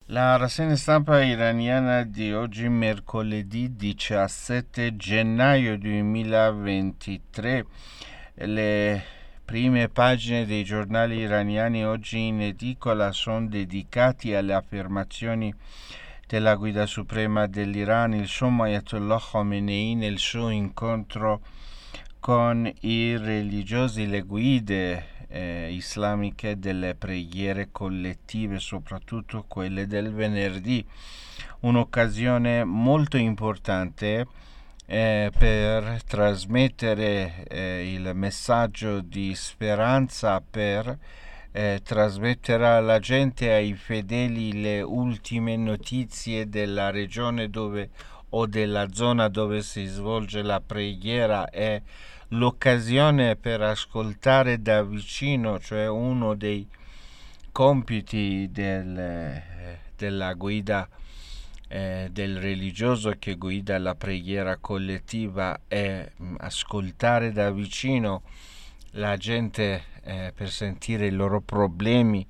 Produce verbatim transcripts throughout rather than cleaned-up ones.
La rassegna stampa iraniana di oggi, mercoledì diciassette gennaio duemilaventitré. Le prime pagine dei giornali iraniani oggi in edicola sono dedicati alle affermazioni della guida suprema dell'Iran, il sommo Ayatollah Khamenei, nel suo incontro con i religiosi, le guide eh, islamiche delle preghiere collettive, soprattutto quelle del venerdì, un'occasione molto importante eh, per trasmettere eh, il messaggio di speranza, per eh, trasmettere alla gente, ai fedeli, le ultime notizie della regione dove o della zona dove si svolge la preghiera. È l'occasione per ascoltare da vicino, cioè uno dei compiti del, della guida eh, del religioso che guida la preghiera collettiva, è ascoltare da vicino la gente eh, per sentire i loro problemi.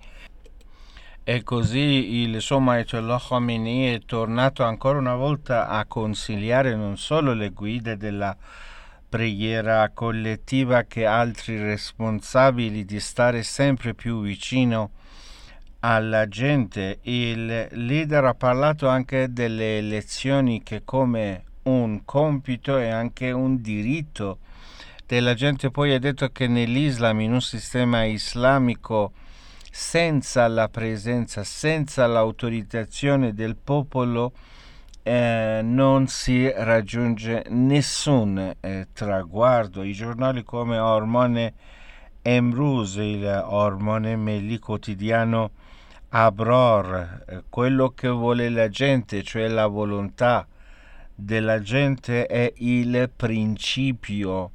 E così il sommo Ayatollah Khamenei è tornato ancora una volta a consigliare non solo le guide della preghiera collettiva che altri responsabili, di stare sempre più vicino alla gente. Il leader ha parlato anche delle elezioni, che come un compito e anche un diritto della gente. Poi ha detto che nell'Islam, in un sistema islamico, senza la presenza, senza l'autorizzazione del popolo, eh, non si raggiunge nessun eh, traguardo. I giornali come Ormone Emruz, il Ormone Melli quotidiano Abror, eh, quello che vuole la gente, cioè la volontà della gente, è il principio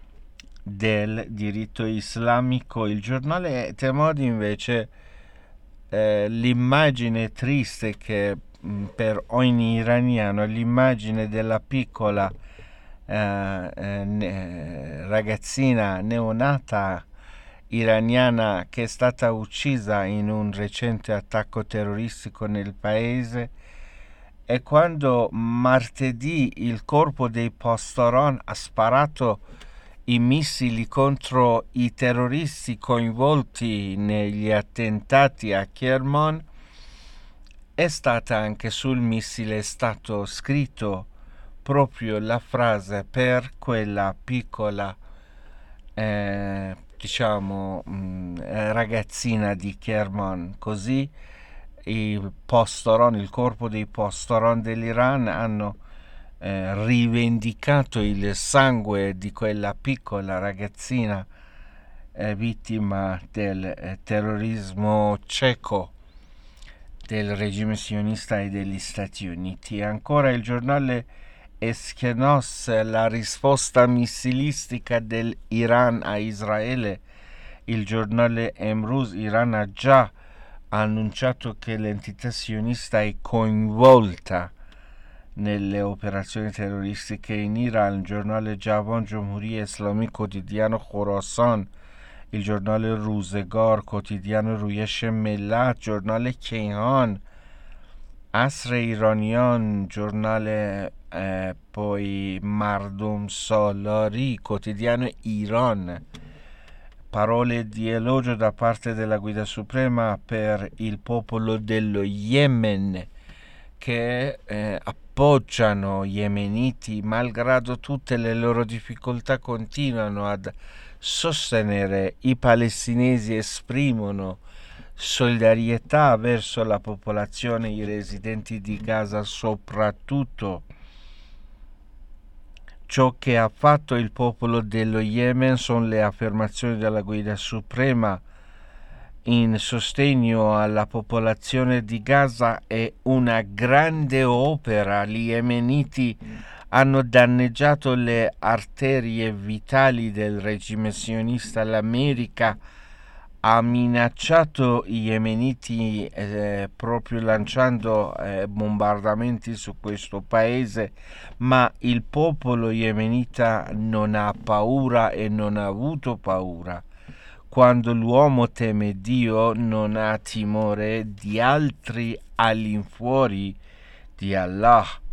del diritto islamico. Il giornale Temodi invece eh, l'immagine triste che mh, per ogni iraniano è l'immagine della piccola eh, eh, ne, ragazzina neonata iraniana che è stata uccisa in un recente attacco terroristico nel paese. E quando martedì il corpo dei Pastoran ha sparato i missili contro i terroristi coinvolti negli attentati a Kerman, è stata anche sul missile, è stato scritto proprio la frase per quella piccola eh, diciamo mh, ragazzina di Kerman. Così il Pastoran, il corpo dei Pastoran dell'Iran, hanno Eh, rivendicato il sangue di quella piccola ragazzina eh, vittima del eh, terrorismo cieco del regime sionista e degli Stati Uniti. E ancora il giornale Eskenos, la risposta missilistica dell'Iran a Israele. Il giornale Emruz, Iran ha già annunciato che l'entità sionista è coinvolta nelle operazioni terroristiche in Iran. Il giornale Javan Jomhuri Islami quotidiano Khorasan, il giornale Ruzegor quotidiano Ruyesh Millat, giornale Kayhan, Asr Iranian, giornale eh, poi Mardum Solari quotidiano Iran. Parole di elogio da parte della guida suprema per il popolo dello Yemen, che eh, appoggiano gli yemeniti malgrado tutte le loro difficoltà, continuano ad sostenere i palestinesi, esprimono solidarietà verso la popolazione, i residenti di Gaza soprattutto. Ciò che ha fatto il popolo dello Yemen sono le affermazioni della guida suprema in sostegno alla popolazione di Gaza. È una grande opera. Gli yemeniti hanno danneggiato le arterie vitali del regime sionista. L'America ha minacciato i yemeniti eh, proprio lanciando eh, bombardamenti su questo paese, ma il popolo yemenita non ha paura e non ha avuto paura. quando l'uomo teme Dio non ha timore di altri all'infuori di Allah.